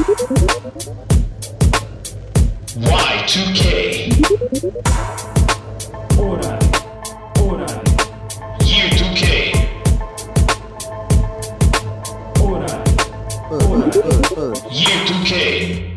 Y2K. Ora. Year 2K. Ora. Year 2K.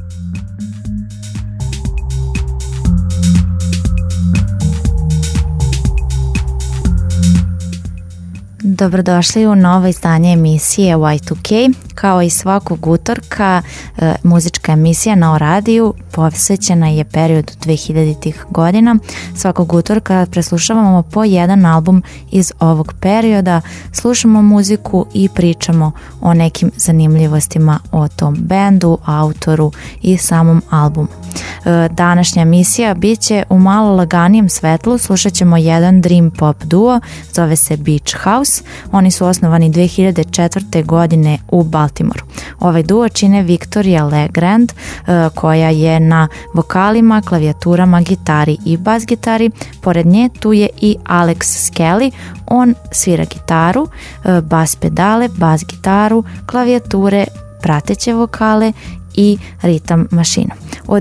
Dobrodošli u novo izdanje emisije Y2K. Kao i svakog utorka, muzička emisija na O radiju posvećena je periodu 2000-ih godina. Svakog utorka preslušavamo po jedan album iz ovog perioda, slušamo muziku i pričamo o nekim zanimljivostima o tom bendu, autoru i samom albumu. Današnja emisija bit će u malo laganijem svetlu, slušat ćemo jedan dream pop duo, zove se Beach House. Oni su osnovani 2004. godine u Baltimoru. Ovaj duo čine Victoria Legrand, koja je na vokalima, klavijaturama, gitari i bas gitari. Pored nje tu je i Alex Skelly, on svira gitaru, bas pedale, bas gitaru, klavijature, prateće vokale i ritam mašinu. Od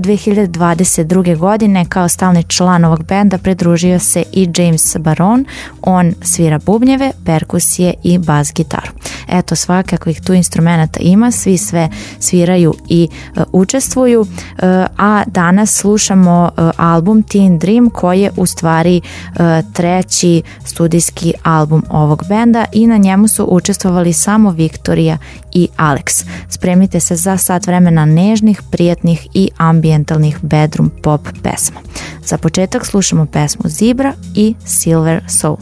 2022. godine kao stalni član ovog benda pridružio se i James Baron, on svira bubnjeve, perkusije i bas gitaru. Eto, svakakvih tu instrumenta ima, svi sve sviraju i učestvuju, a danas slušamo album Teen Dream koji je u stvari treći studijski album ovog benda i na njemu su učestvovali samo Victoria i Alex. Spremite se za sat vremena nežnih, prijatnih i ambijentalnih bedroom pop pesma. Za početak slušamo pesmu Zebra i Silver Soul.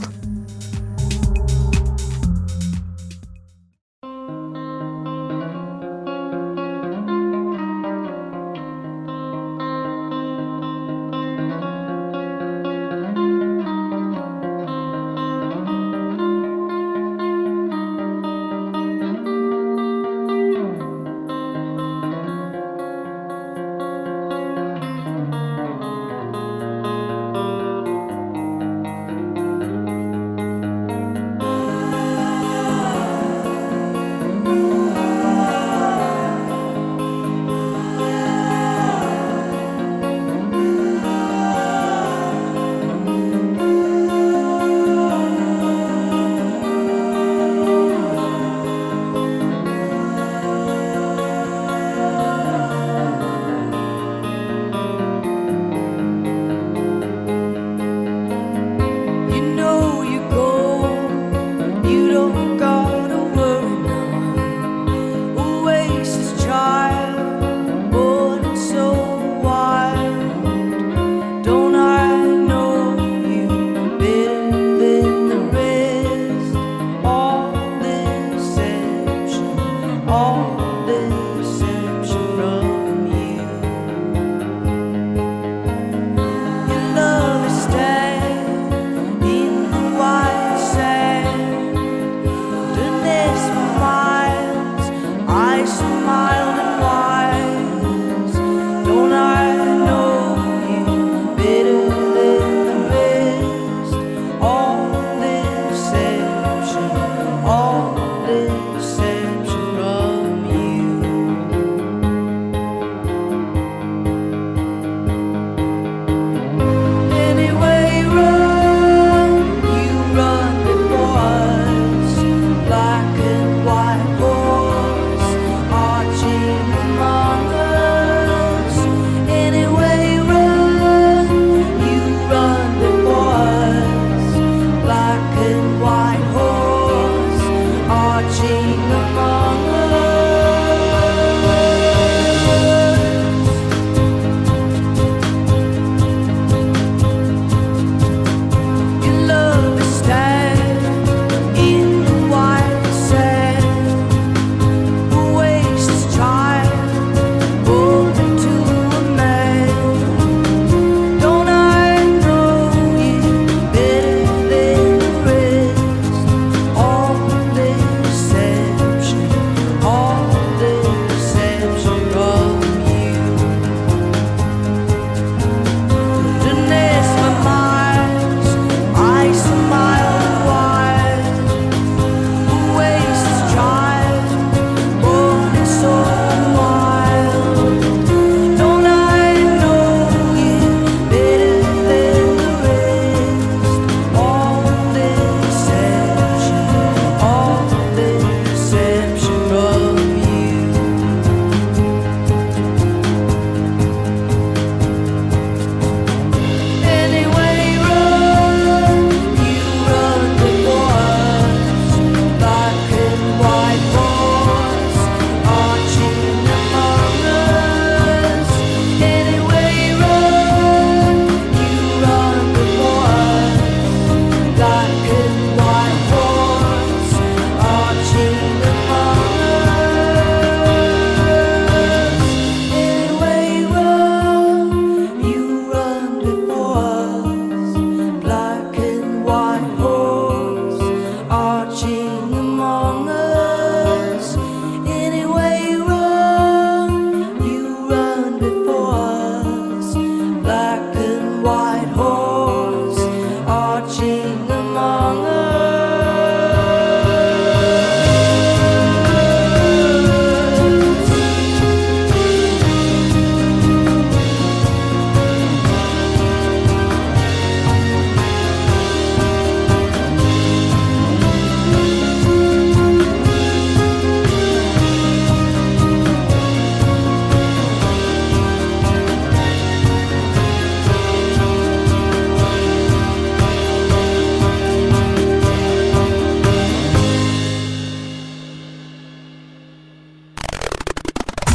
Deception of you.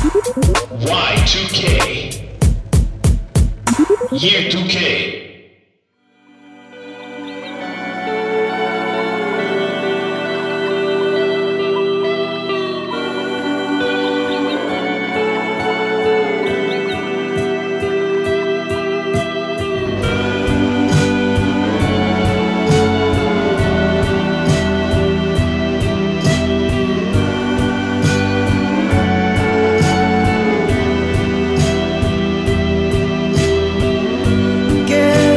Y2K. Year 2K. Get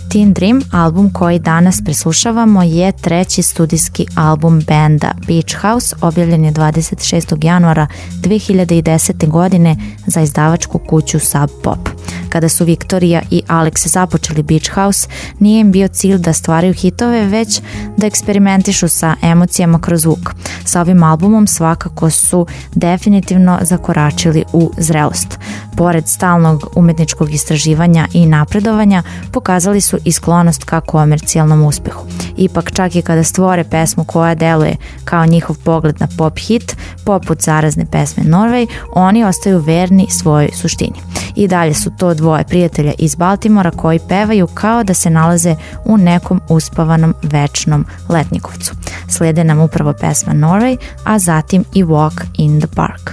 Teen Dream, album koji danas preslušavamo, je treći studijski album benda Beach House, objavljen je 26. januara 2010. godine za izdavačku kuću Sub Pop. Kada su Victoria i Alex započeli Beach House, nije im bio cilj da stvaraju hitove, već da eksperimentišu sa emocijama kroz zvuk. Sa ovim albumom svakako su definitivno zakoračili u zrelost. Pored stalnog umetničkog istraživanja i napredovanja, pokazali su i sklonost ka komercijalnom uspehu. Ipak, čak i kada stvore pesmu koja deluje kao njihov pogled na pop hit, poput zarazne pesme Norway, oni ostaju verni svojoj suštini. I dalje su to dvoje prijatelja iz Baltimora koji pevaju kao da se nalaze u nekom uspavanom večnom letnjikovcu. Slede nam upravo pesma Norway, a zatim i Walk in the Park.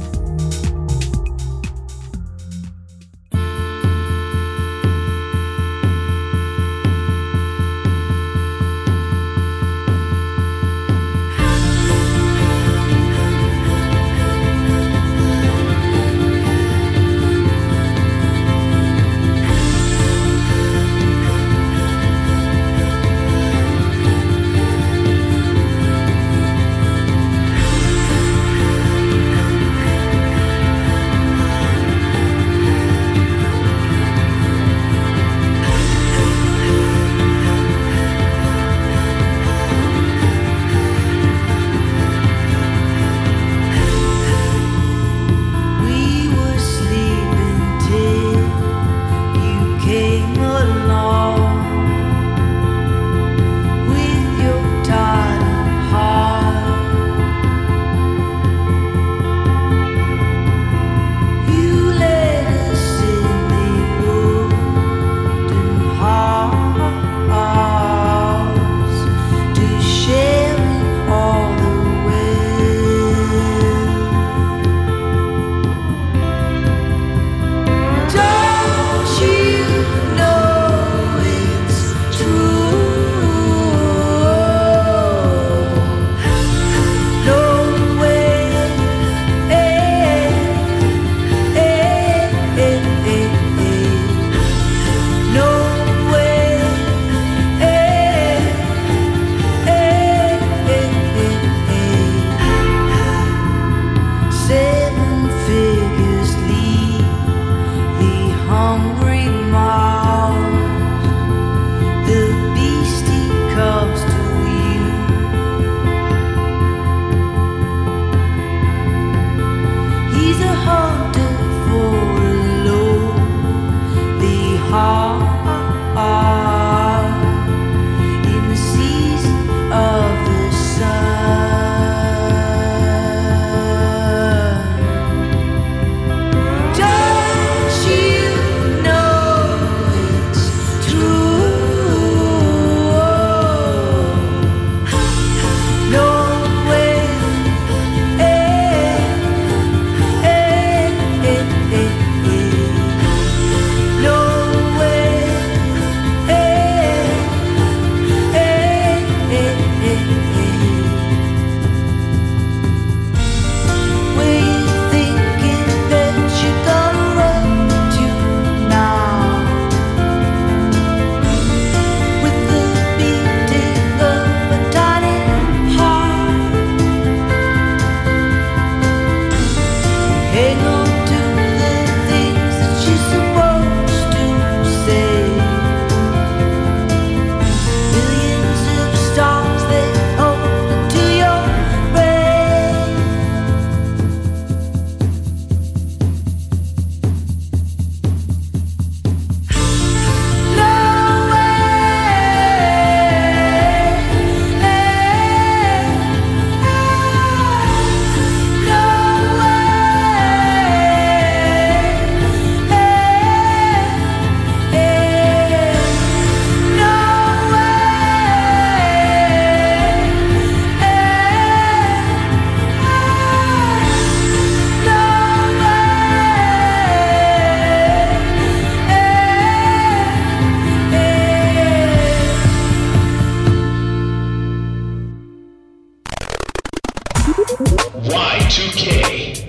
Y2K.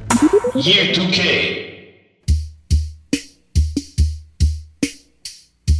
Year 2K.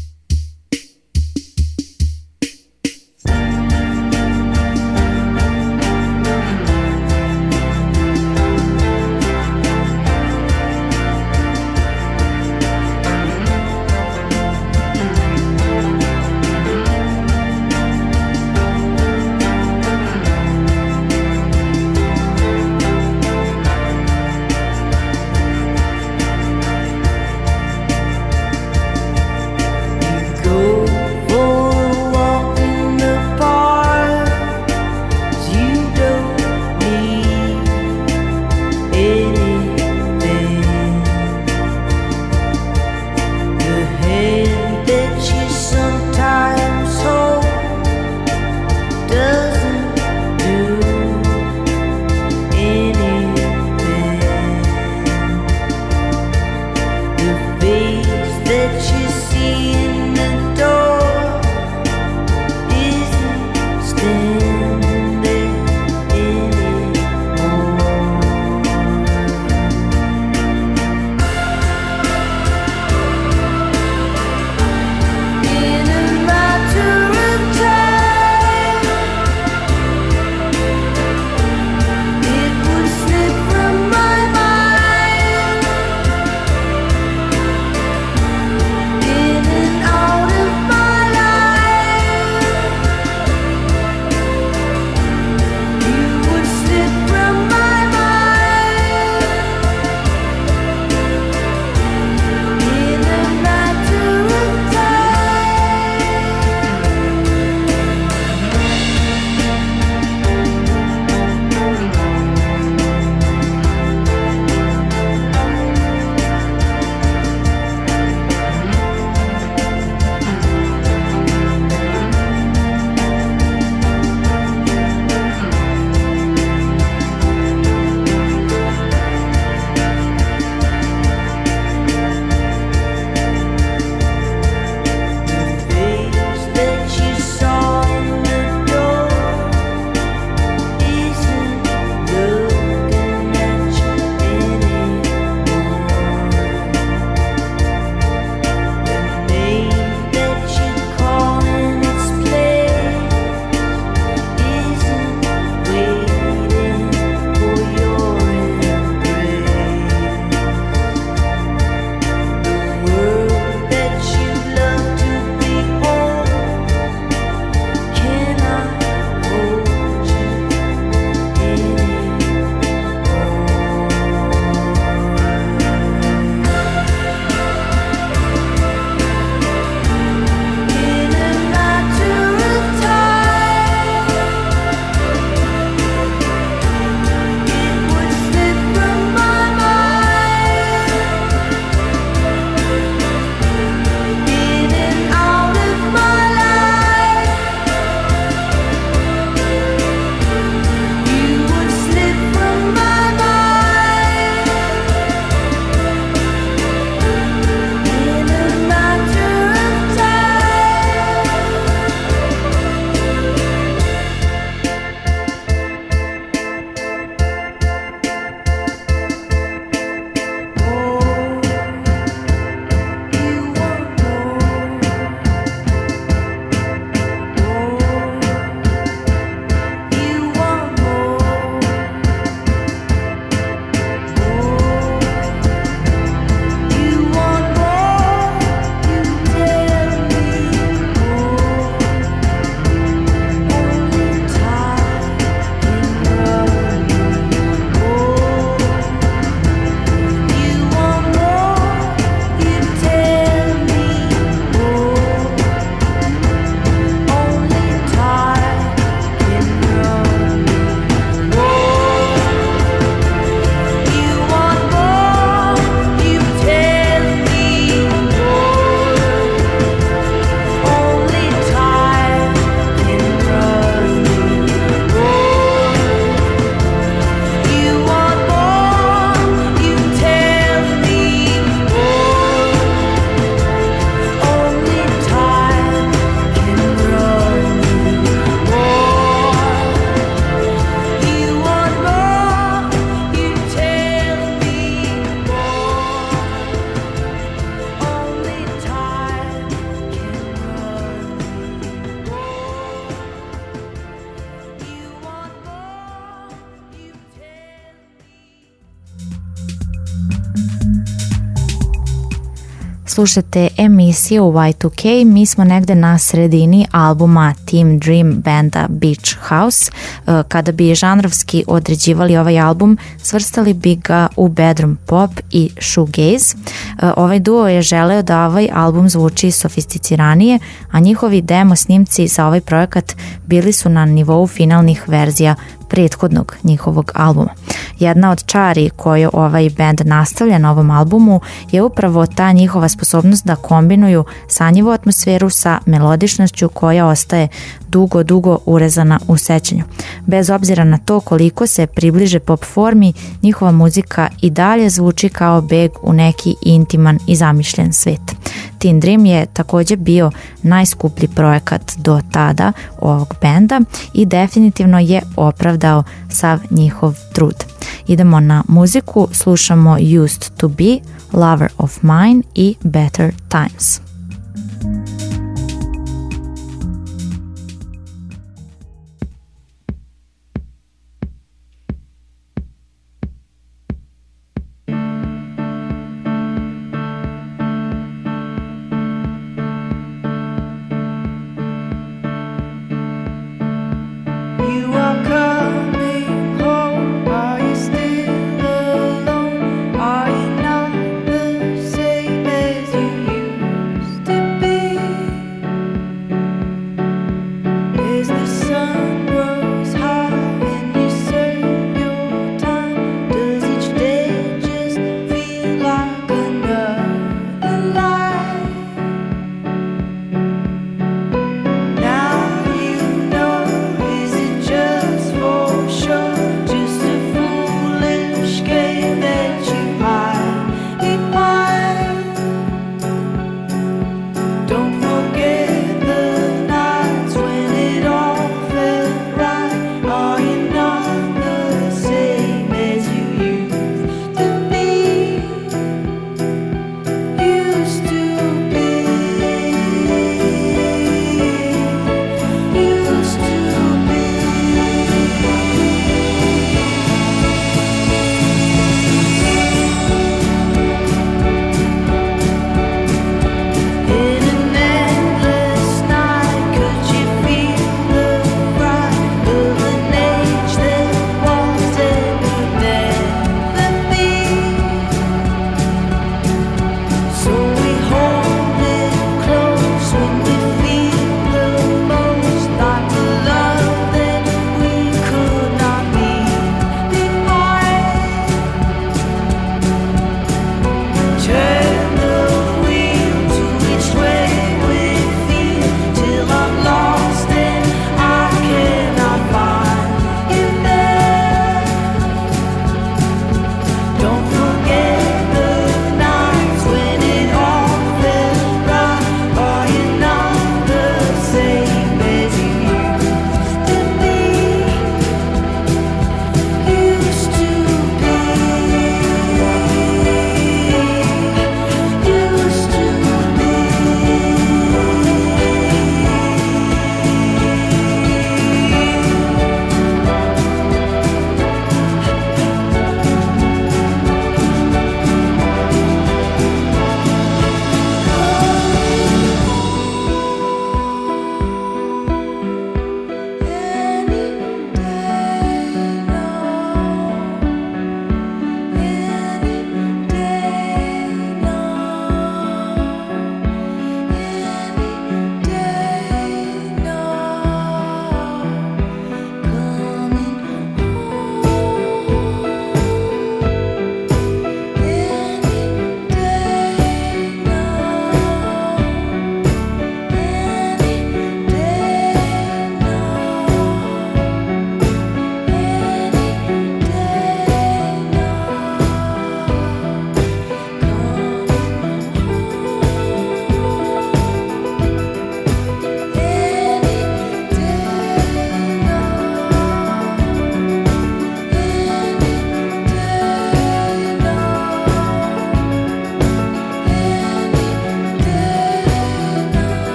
slušate emisiju Y2K, mi smo negde na sredini albuma Team Dream benda Beach House. Kada bi žanrovski određivali ovaj album, svrstali bi ga u bedroom pop i shoegaze. Ovaj duo je želeo da ovaj album zvuči sofisticiranije, a njihovi demo snimci za ovaj projekat bili su na nivou finalnih verzija prethodnog njihovog albuma. Jedna od čari koju ovaj band nastavlja na ovom albumu je upravo ta njihova sposobnost da kombinuju sanjivu atmosferu sa melodičnošću koja ostaje dugo urezana u sećanju. Bez obzira na to koliko se približe pop formi, njihova muzika i dalje zvuči kao beg u neki intiman i zamišljen svet. Team Dream je također bio najskuplji projekat do tada ovog benda i definitivno je opravdao sav njihov trud. Idemo na muziku, slušamo Used to Be, Lover of Mine i Better Times.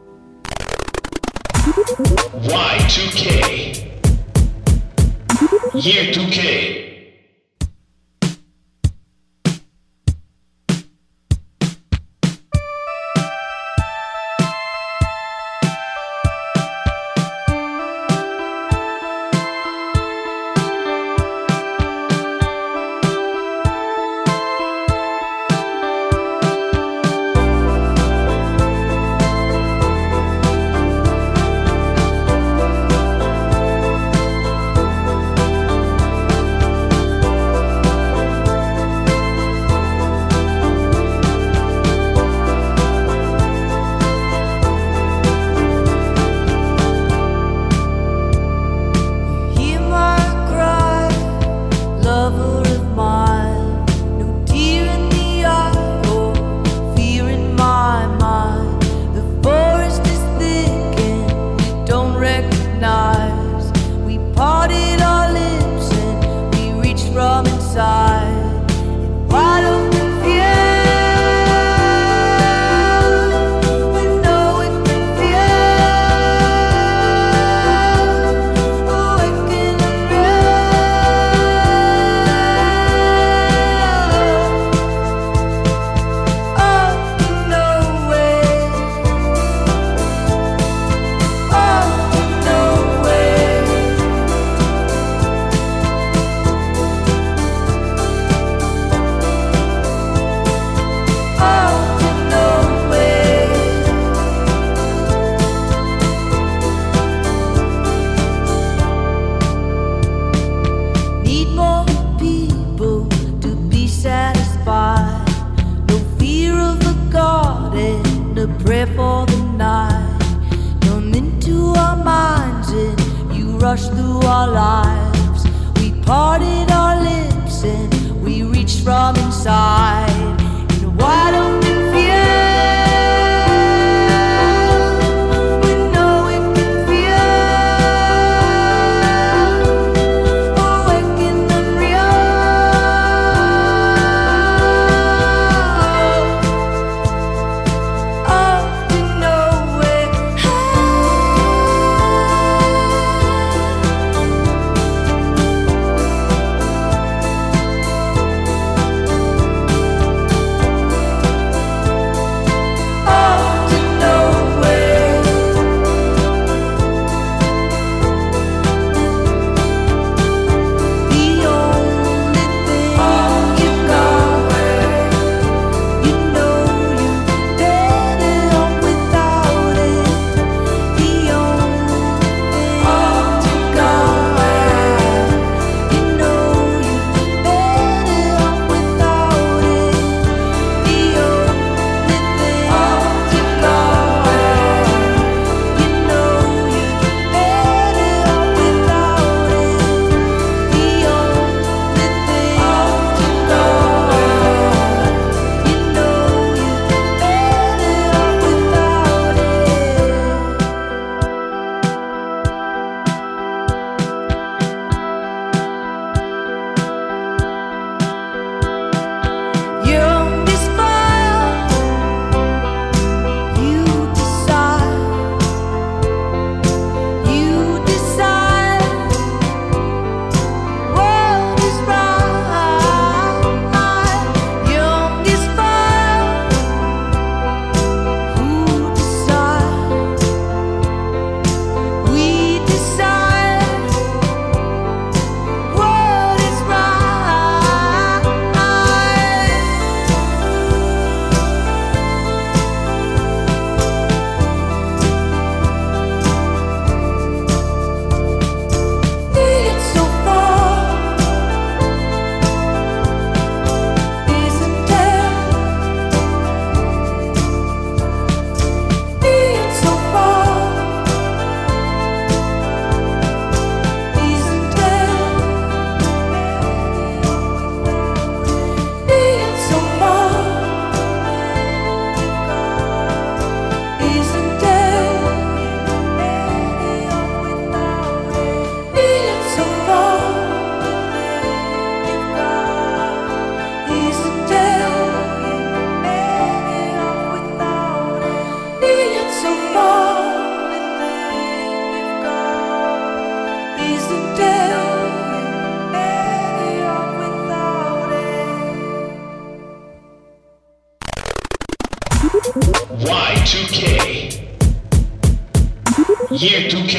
Y2K. Year 2K. Y2K. Year 2K.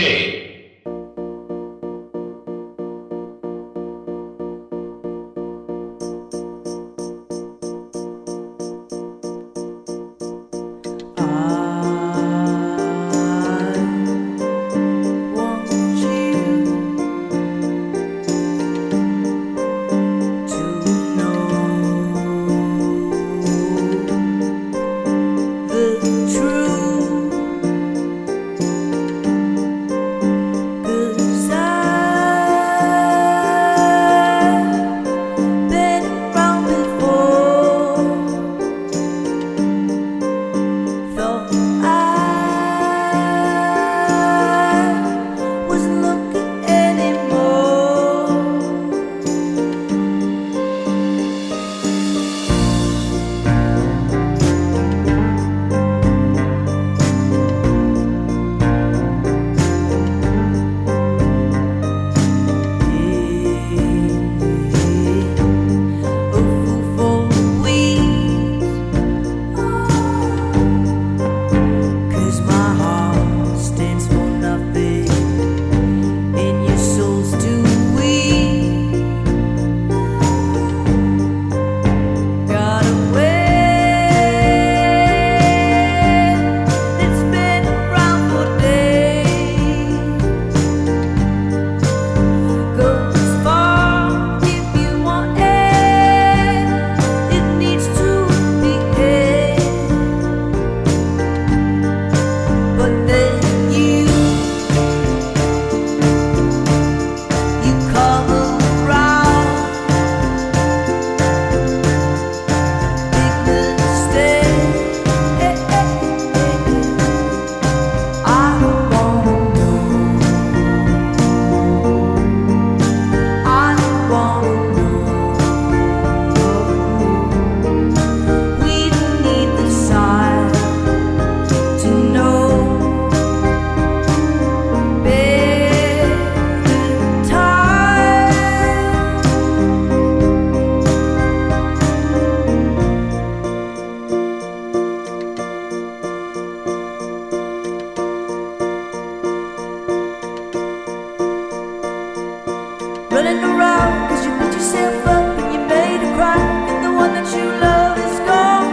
Running around cause you beat yourself up and you made a cry, and the one that you love is gone.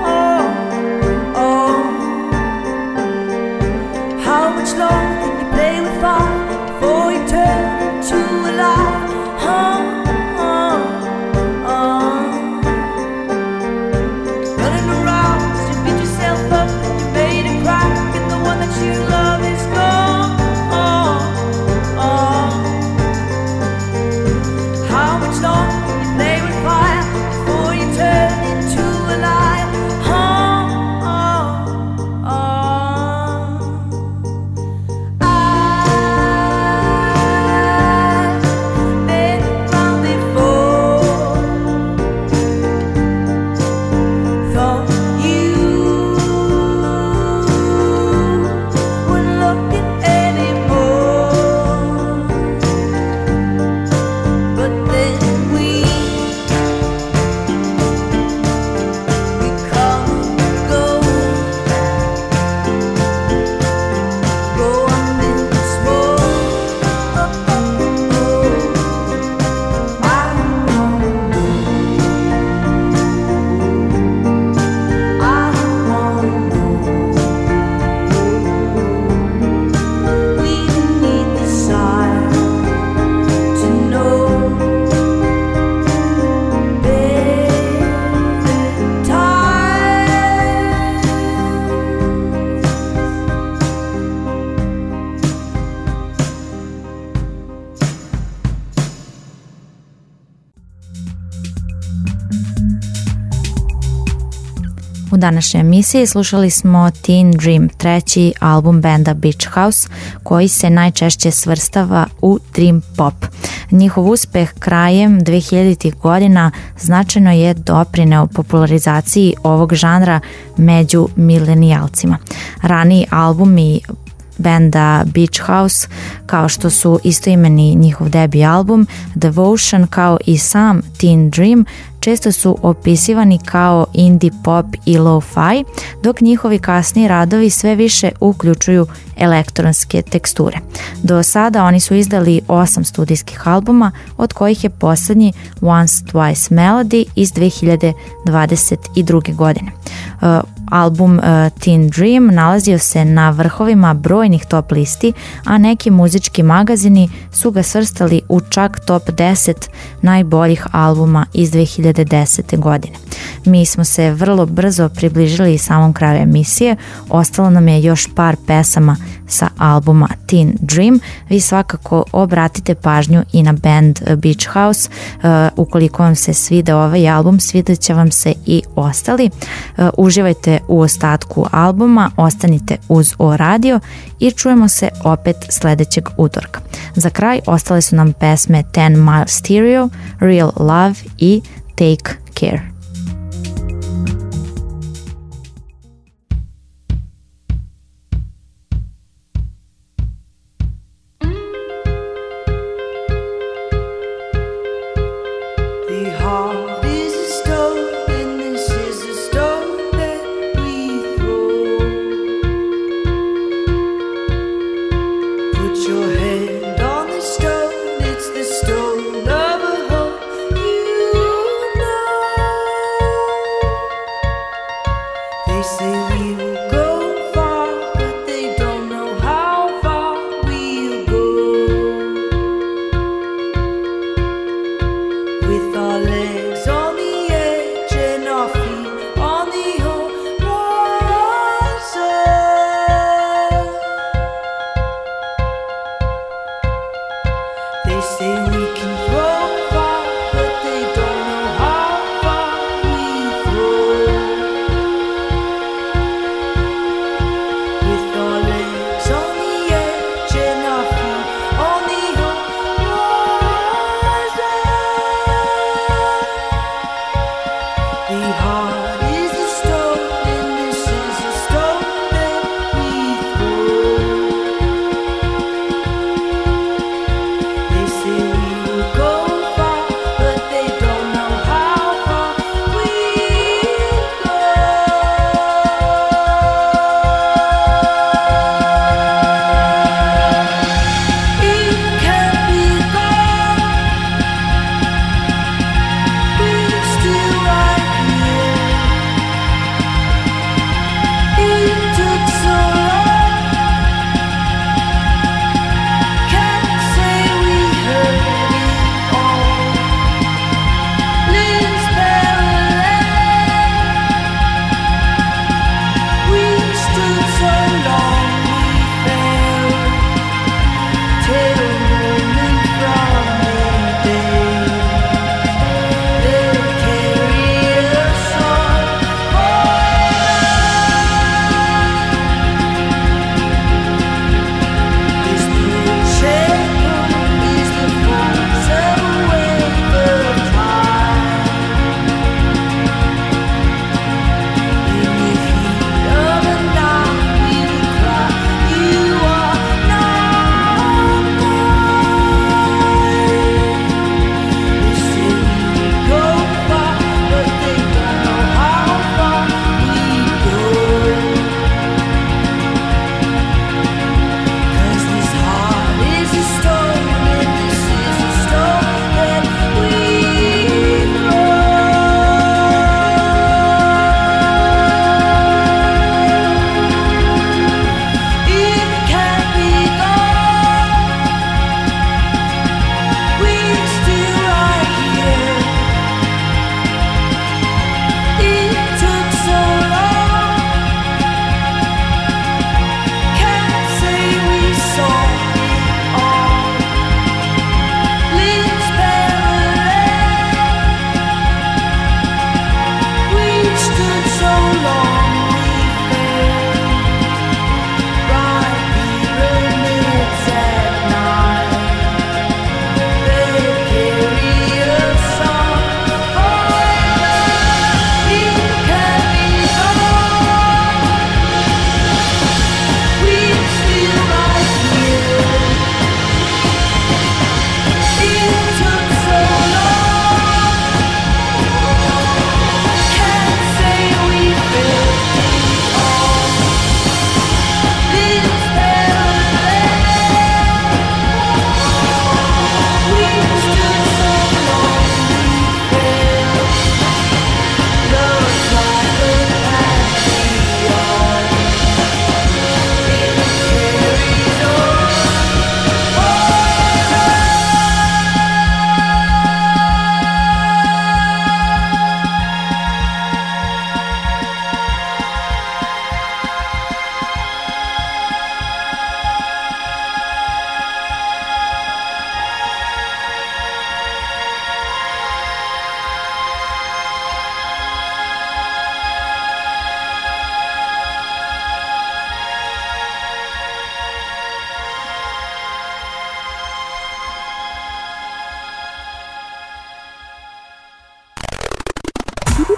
How much longer can you play with fire before you turn into a lie? Running around cause you beat yourself up and you made a cry, and the one that you love is gone. How much longer can you play with fire before you turn into a lie? I've been around before. Thought you wouldn't look it anymore, but then we come and go up in smoke. I don't we need the sign to know better times. U današnjoj emisiji slušali smo Teen Dream, treći album benda Beach House, koji se najčešće svrstava u dream pop. Njihov uspeh krajem 2000-ih godina značajno je doprineo popularizaciji ovog žanra među milenijalcima. Raniji albumi benda Beach House, kao što su istoimeni njihov debi album Devotion, kao i sam Teen Dream, često su opisivani kao indie pop i lo-fi, dok njihovi kasniji radovi sve više uključuju elektronske teksture. Do sada oni su izdali 8 studijskih albuma, od kojih je posljednji Once Twice Melody iz 2022. godine. Album Teen Dream nalazio se na vrhovima brojnih top listi, a neki muzički magazini su ga svrstali u čak top 10 najboljih albuma iz 2010. godine. Mi smo se vrlo brzo približili samom kraju emisije, ostalo nam je još par pesama sa albuma Teen Dream. Vi svakako obratite pažnju i na band Beach House. Ukoliko vam se svideo ovaj album, svidat će vam se i ostali. Uživajte u ostatku albuma, ostanite uz O Radio i čujemo se opet sljedećeg utorka. Za kraj ostale su nam pesme 10 Mile Stereo, Real Love i Take Care. See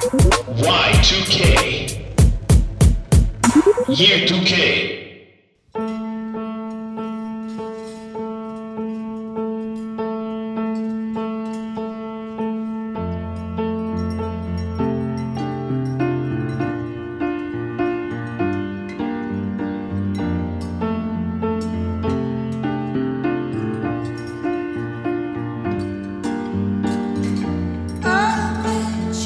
Y2K. Year 2K.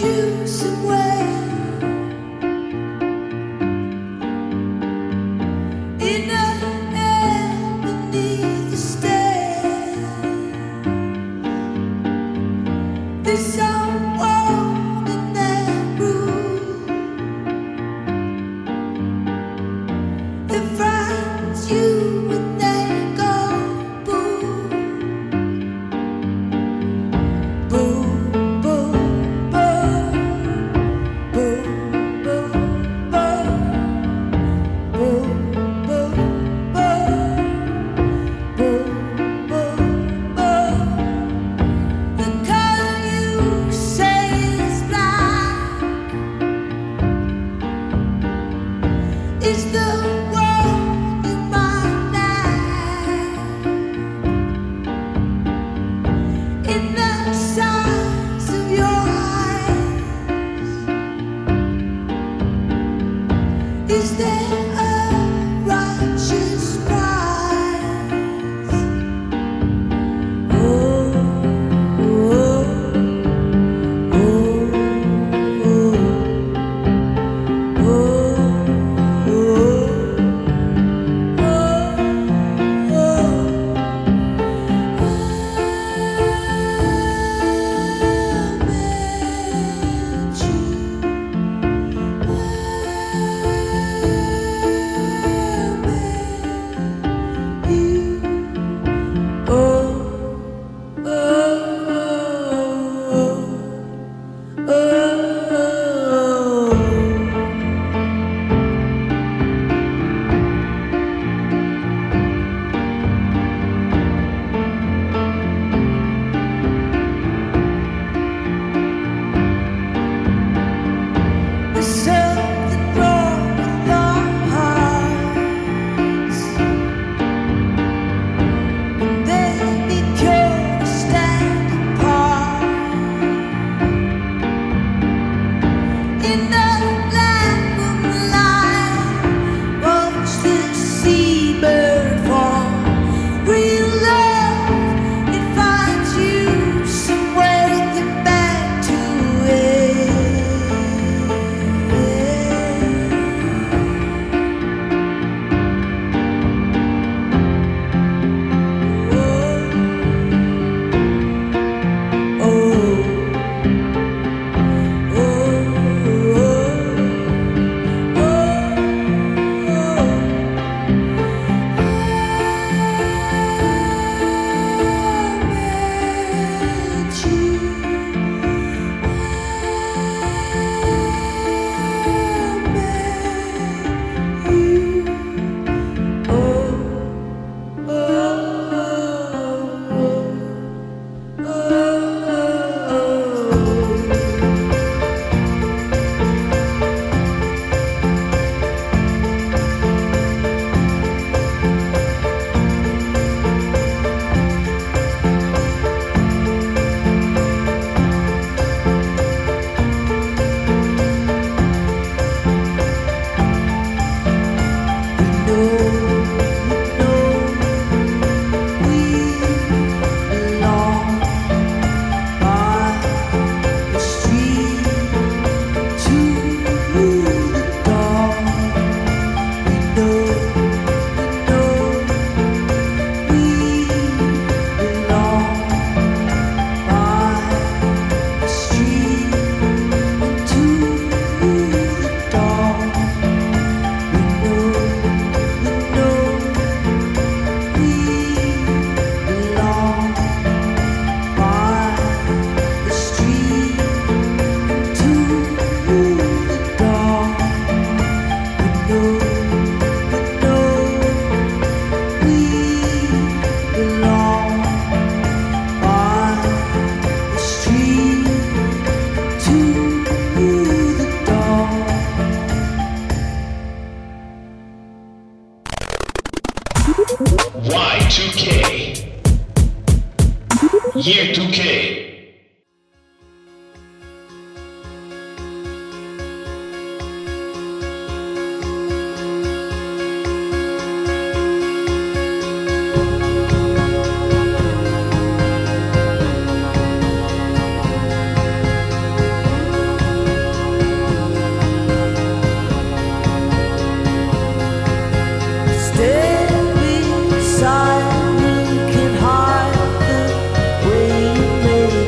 Somewhere Year 2K. Stay beside me, can hide the way you made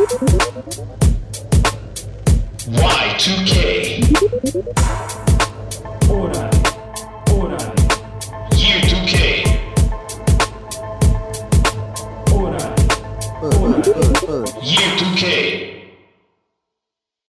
Y2K. Ora,